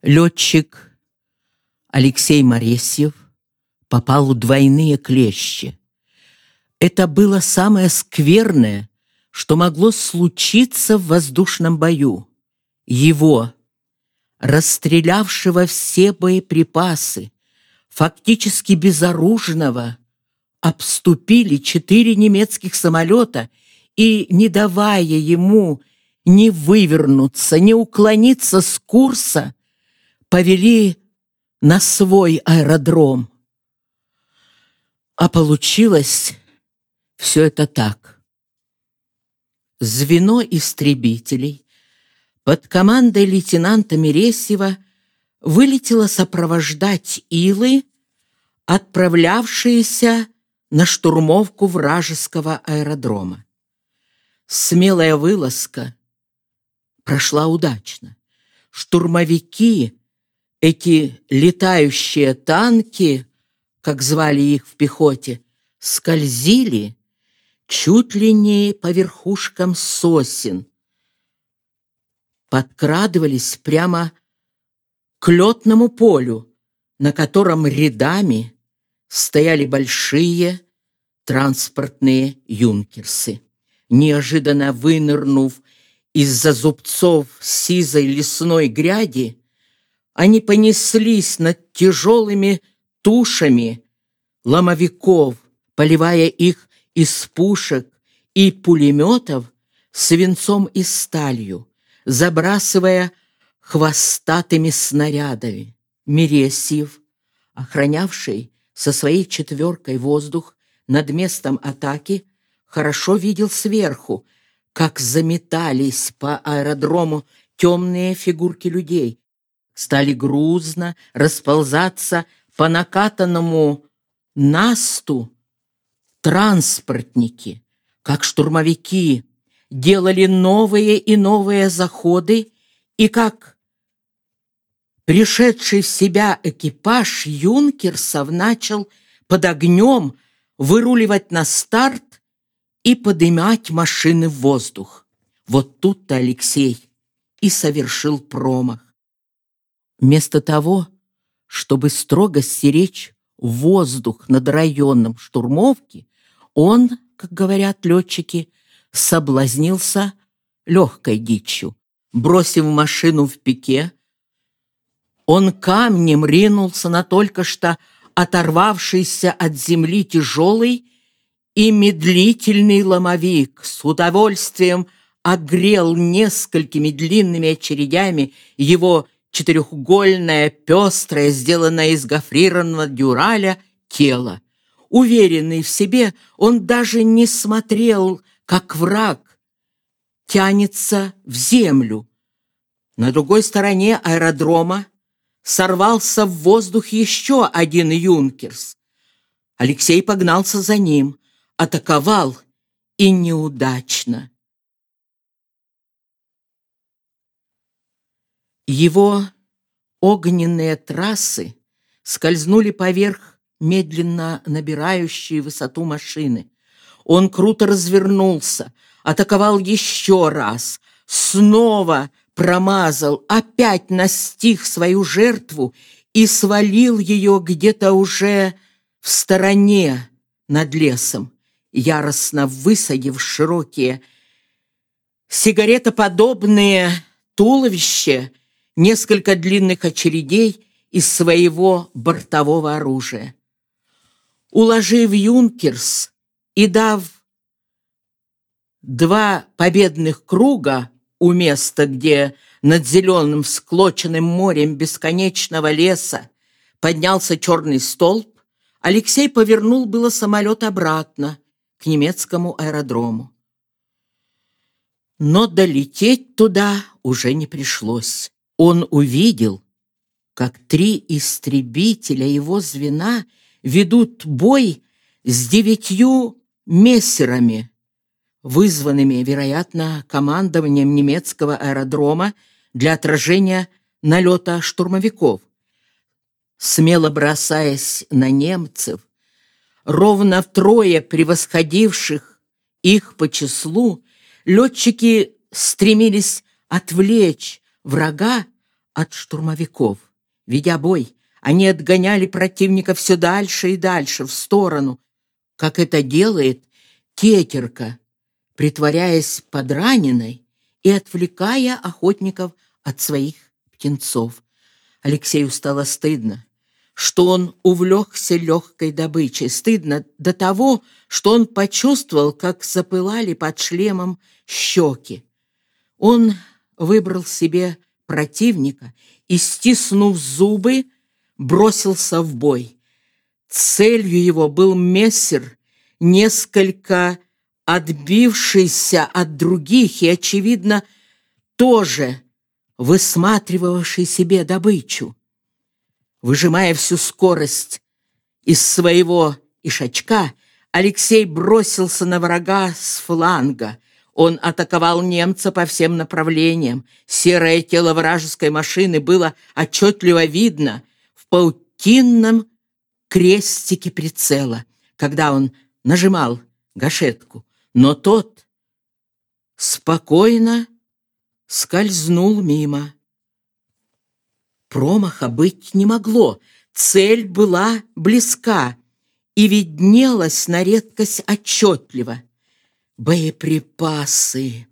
Летчик Алексей Моресьев попал в двойные клещи. Это было самое скверное, что могло случиться в воздушном бою. Его, расстрелявшего все боеприпасы, фактически безоружного, обступили 4 немецких самолета и, не давая ему ни вывернуться, ни уклониться с курса, повели на свой аэродром. А получилось все это так. Звено истребителей под командой лейтенанта Мересьева вылетело сопровождать Илы, отправлявшиеся на штурмовку вражеского аэродрома. Смелая вылазка прошла удачно. Штурмовики, эти летающие танки, как звали их в пехоте, скользили чуть ли не по верхушкам сосен, подкрадывались прямо к летному полю, на котором рядами стояли большие транспортные юнкерсы. Неожиданно вынырнув из-за зубцов сизой лесной гряди, они понеслись над тяжелыми тушами ломовиков, поливая их из пушек и пулеметов свинцом и сталью, забрасывая хвостатыми снарядами. Мересьев, охранявший со своей 4-й воздух над местом атаки, хорошо видел сверху, как заметались по аэродрому темные фигурки людей, стали грузно расползаться по накатанному насту транспортники, как штурмовики делали новые и новые заходы, и как пришедший в себя экипаж юнкерсов начал под огнем выруливать на старт и поднимать машины в воздух. Вот тут-то Алексей и совершил промах. Вместо того, чтобы строго стеречь воздух над районом штурмовки, он, как говорят летчики, соблазнился легкой дичью. Бросив машину в пике, он камнем ринулся на только что оторвавшийся от земли тяжелый и медлительный ломовик, с удовольствием огрел несколькими длинными очередями его четырехугольное, пестрое, сделанное из гофрированного дюраля тело. Уверенный в себе, он даже не смотрел, как враг тянется в землю. На другой стороне аэродрома сорвался в воздух еще один юнкерс. Алексей погнался за ним, атаковал и неудачно. Его огненные трассы скользнули поверх медленно набирающей высоту машины. Он круто развернулся, атаковал еще раз, снова промазал, опять настиг свою жертву и свалил ее где-то уже в стороне над лесом, яростно высадив широкие сигаретоподобные туловища несколько длинных очередей из своего бортового оружия. Уложив юнкерс и дав 2 победных круга у места, где над зеленым всклоченным морем бесконечного леса поднялся черный столб, Алексей повернул было самолет обратно к немецкому аэродрому. Но долететь туда уже не пришлось. Он увидел, как 3 истребителя его звена ведут бой с 9 мессерами, вызванными, вероятно, командованием немецкого аэродрома для отражения налета штурмовиков. Смело бросаясь на немцев, ровно втрое превосходивших их по числу, летчики стремились отвлечь врага от штурмовиков. Ведя бой, они отгоняли противника все дальше и дальше, в сторону, как это делает тетерка, притворяясь подраненной и отвлекая охотников от своих птенцов. Алексею стало стыдно, что он увлекся легкой добычей. Стыдно до того, что он почувствовал, как запылали под шлемом щеки. Он выбрал себе противника и, стиснув зубы, бросился в бой. Целью его был мессер, несколько отбившийся от других и, очевидно, тоже высматривавший себе добычу. Выжимая всю скорость из своего ишачка, Алексей бросился на врага с фланга. Он атаковал немца по всем направлениям. Серое тело вражеской машины было отчетливо видно в паутинном крестике прицела, когда он нажимал гашетку. Но тот спокойно скользнул мимо. Промаха быть не могло. Цель была близка и виднелась на редкость отчетливо. «Боеприпасы!»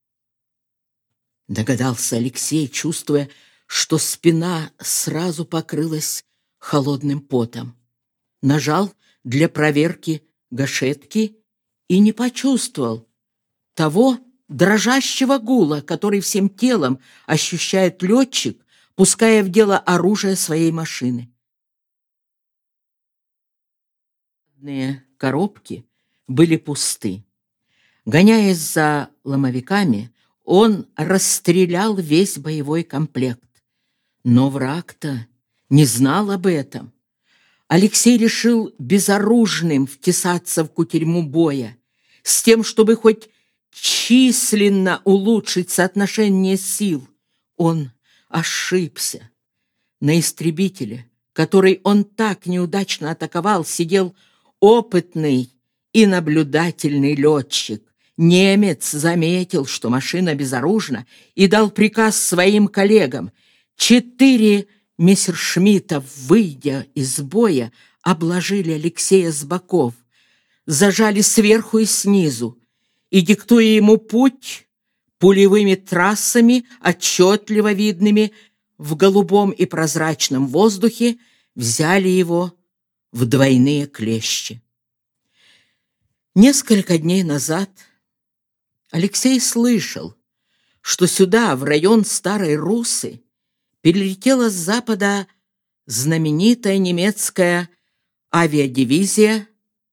догадался Алексей, чувствуя, что спина сразу покрылась холодным потом. Нажал для проверки гашетки и не почувствовал того дрожащего гула, который всем телом ощущает летчик, пуская в дело оружие своей машины. Коробки были пусты. Гоняясь за ломовиками, он расстрелял весь боевой комплект. Но враг-то не знал об этом. Алексей решил безоружным втесаться в кутерьму боя, с тем, чтобы хоть численно улучшить соотношение сил. Он ошибся. На истребителе, который он так неудачно атаковал, сидел опытный и наблюдательный летчик. Немец заметил, что машина безоружна, и дал приказ своим коллегам. 4 мессершмитта, выйдя из боя, обложили Алексея с боков, зажали сверху и снизу, и, диктуя ему путь пулевыми трассами, отчетливо видными в голубом и прозрачном воздухе, взяли его в двойные клещи. Несколько дней назад Алексей слышал, что сюда, в район Старой Руссы, перелетела с запада знаменитая немецкая авиадивизия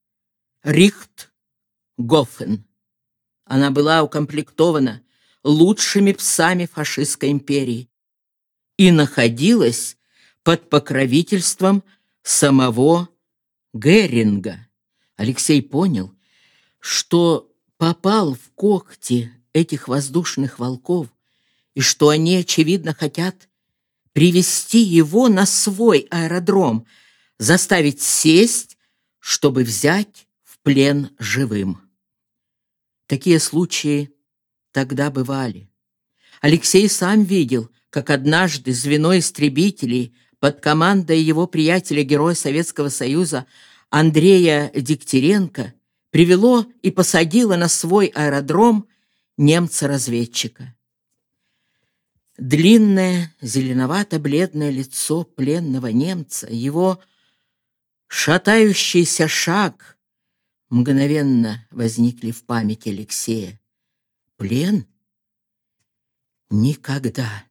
«Рихтгофен». Она была укомплектована лучшими псами фашистской империи и находилась под покровительством самого Геринга. Алексей понял, что попал в когти этих воздушных волков и что они, очевидно, хотят привести его на свой аэродром, заставить сесть, чтобы взять в плен живым. Такие случаи тогда бывали. Алексей сам видел, как однажды звено истребителей под командой его приятеля, героя Советского Союза Андрея Дегтяренко, привело и посадило на свой аэродром немца-разведчика. Длинное, зеленовато-бледное лицо пленного немца, его шатающийся шаг мгновенно возникли в памяти Алексея. Плен? Никогда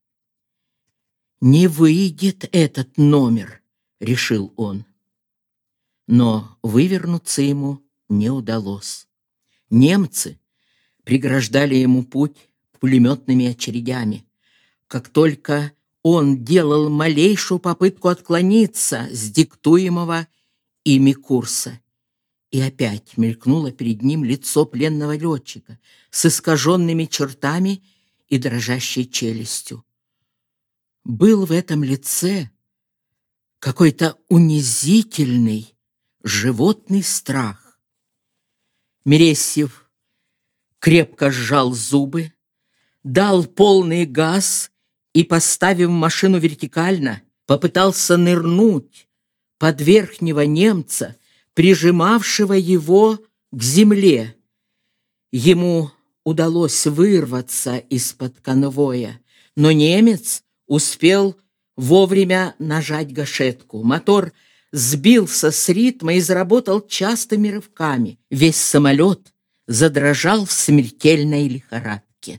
не выйдет этот номер, решил он. Но вывернуться ему не удалось. Немцы преграждали ему путь пулеметными очередями. Как только он делал малейшую попытку отклониться с диктуемого ими курса, и опять мелькнуло перед ним лицо пленного летчика с искаженными чертами и дрожащей челюстью. Был в этом лице какой-то унизительный животный страх. Мересьев крепко сжал зубы, дал полный газ и, поставив машину вертикально, попытался нырнуть под верхнего немца, прижимавшего его к земле. Ему удалось вырваться из-под конвоя, но немец успел вовремя нажать гашетку. Мотор сбился с ритма и заработал частыми рывками. Весь самолет задрожал в смертельной лихорадке.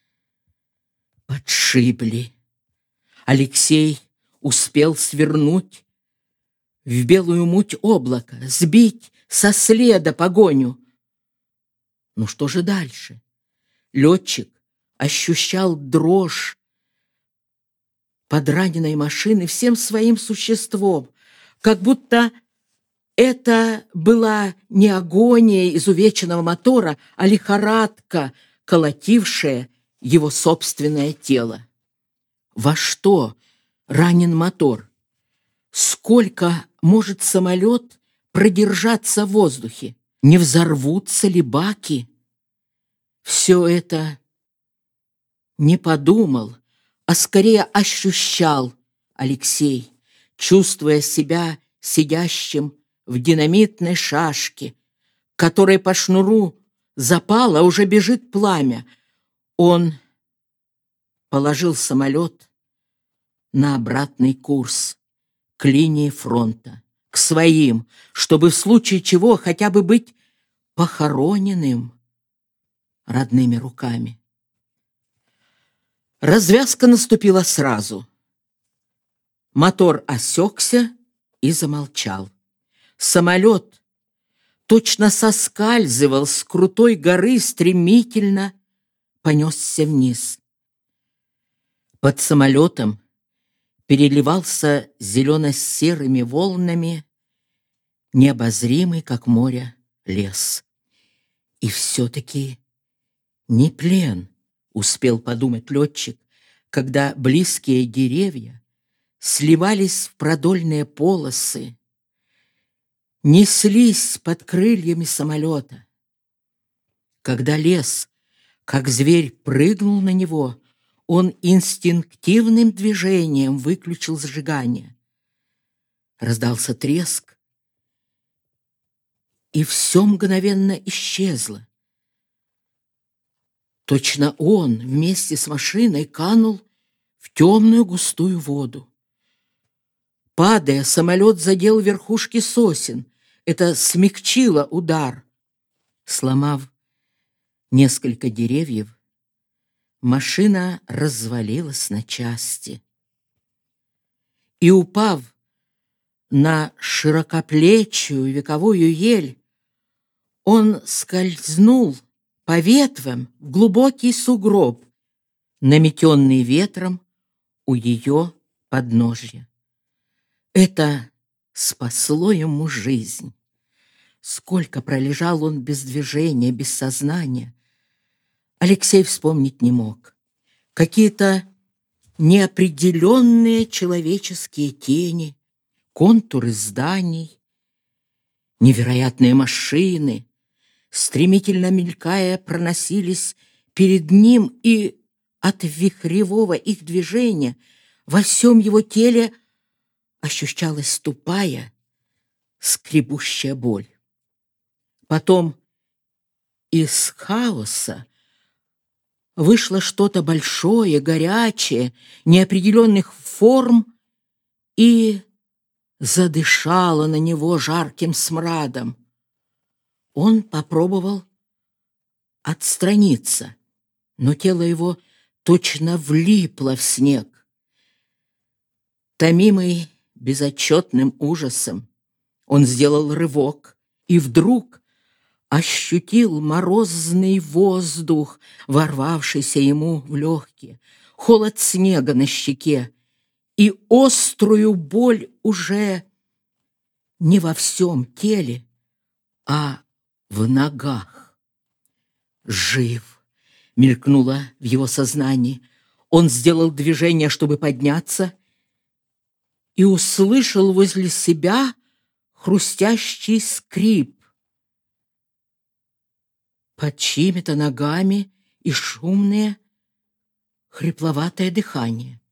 Подшибли. Алексей успел свернуть в белую муть облака, сбить со следа погоню. Ну что же дальше? Летчик ощущал дрожь под раненой машиной всем своим существом, как будто это была не агония изувеченного мотора, а лихорадка, колотившая его собственное тело. Во что ранен мотор? Сколько может самолет продержаться в воздухе? Не взорвутся ли баки? Все это не подумал, а скорее ощущал Алексей, чувствуя себя сидящим в динамитной шашке, которой по шнуру запала, а уже бежит пламя. Он положил самолет на обратный курс, к линии фронта, к своим, чтобы в случае чего хотя бы быть похороненным родными руками. Развязка наступила сразу. Мотор осекся и замолчал. Самолет точно соскальзывал с крутой горы, стремительно понесся вниз. Под самолетом переливался зелено-серыми волнами необозримый, как море, лес. И все-таки не плен, успел подумать летчик, когда близкие деревья сливались в продольные полосы, неслись под крыльями самолета. Когда лес, как зверь, прыгнул на него, он инстинктивным движением выключил зажигание. Раздался треск, и все мгновенно исчезло. Точно он вместе с машиной канул в темную густую воду. Падая, самолет задел верхушки сосен. Это смягчило удар. Сломав несколько деревьев, машина развалилась на части. И, упав на широкоплечую вековую ель, он скользнул по ветвям в глубокий сугроб, наметенный ветром у ее подножья. Это спасло ему жизнь. Сколько пролежал он без движения, без сознания, Алексей вспомнить не мог. Какие-то неопределенные человеческие тени, контуры зданий, невероятные машины, стремительно мелькая, проносились перед ним, и от вихревого их движения во всем его теле ощущалась тупая, скребущая боль. Потом из хаоса вышло что-то большое, горячее, неопределенных форм и задышало на него жарким смрадом. Он попробовал отстраниться, но тело его точно влипло в снег. Томимый безотчетным ужасом, он сделал рывок и вдруг ощутил морозный воздух, ворвавшийся ему в легкие, холод снега на щеке и острую боль уже не во всем теле, а в ногах. «Жив!» — мелькнуло в его сознании. Он сделал движение, чтобы подняться, и услышал возле себя хрустящий скрип под чьими-то ногами и шумное, хрипловатое дыхание.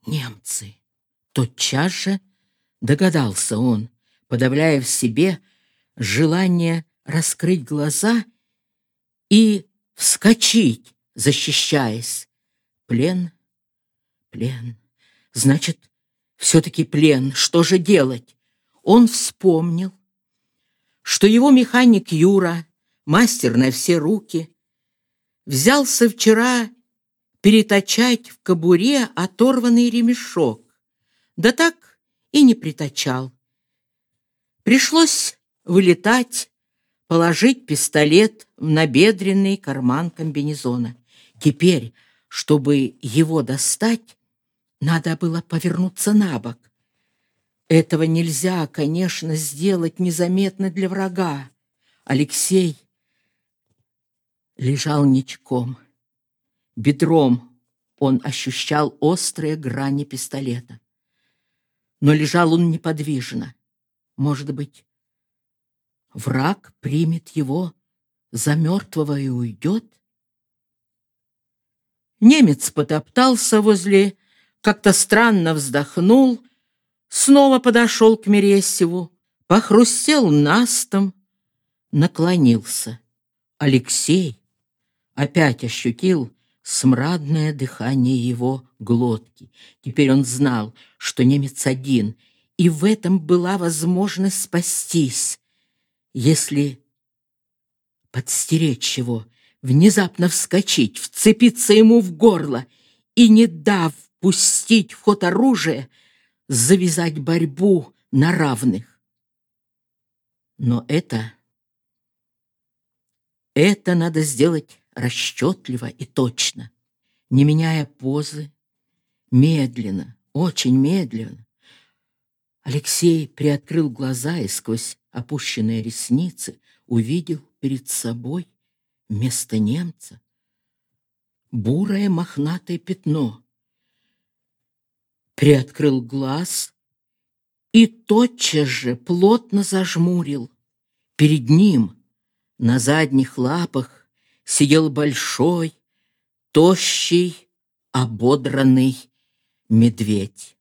Немцы. Тотчас же догадался он, подавляя в себе желание раскрыть глаза и вскочить, защищаясь. Плен, плен. Значит, все-таки плен. Что же делать? Он вспомнил, что его механик Юра, мастер на все руки, взялся вчера переточать в кобуре оторванный ремешок, да так и не приточал. Пришлось вылетать, положить пистолет в набедренный карман комбинезона. Теперь, чтобы его достать, надо было повернуться на бок. Этого нельзя, конечно, сделать незаметно для врага. Алексей лежал ничком. Бедром он ощущал острые грани пистолета. Но лежал он неподвижно. Может быть, враг примет его за мертвого и уйдет? Немец потоптался возле, как-то странно вздохнул, снова подошел к Мересьеву, похрустел настом, наклонился. Алексей опять ощутил смрадное дыхание его глотки. Теперь он знал, что немец один, и в этом была возможность спастись, если подстеречь его, внезапно вскочить, вцепиться ему в горло и, не дав пустить в ход оружие, завязать борьбу на равных. Но это надо сделать расчетливо и точно, не меняя позы, медленно, очень медленно. Алексей приоткрыл глаза и сквозь опущенные ресницы увидел перед собой вместо немца бурое мохнатое пятно. Приоткрыл глаз и тотчас же плотно зажмурил. Перед ним на задних лапах сидел большой, тощий, ободранный медведь.